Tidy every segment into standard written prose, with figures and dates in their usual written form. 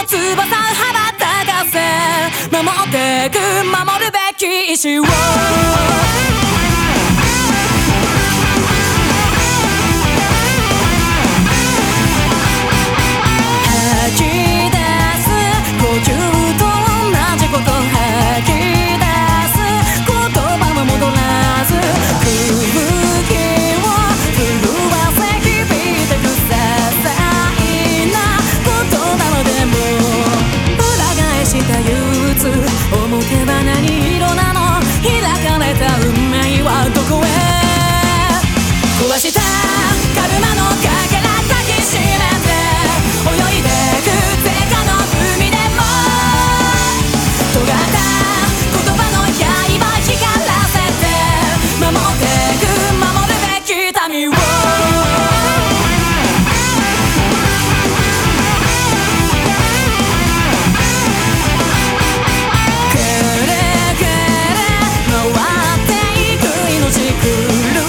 翼羽ばたかせ守ってく守るべき意志をしたカルマのかけら抱きしめて泳いでく世界の海でも尖った言葉の刃光らせて守ってく守るべき民をくるくる回っていく命くる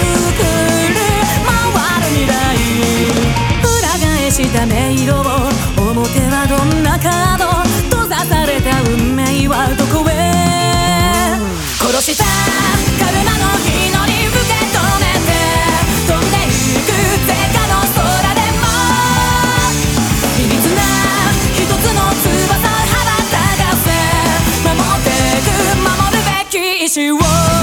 した迷路を表はどんなカード閉ざされた運命はどこへ殺したカルマの祈り受け止めて飛んでいく世界の空でもいびつな一つの翼羽ばたかせ守ってく守るべき意志を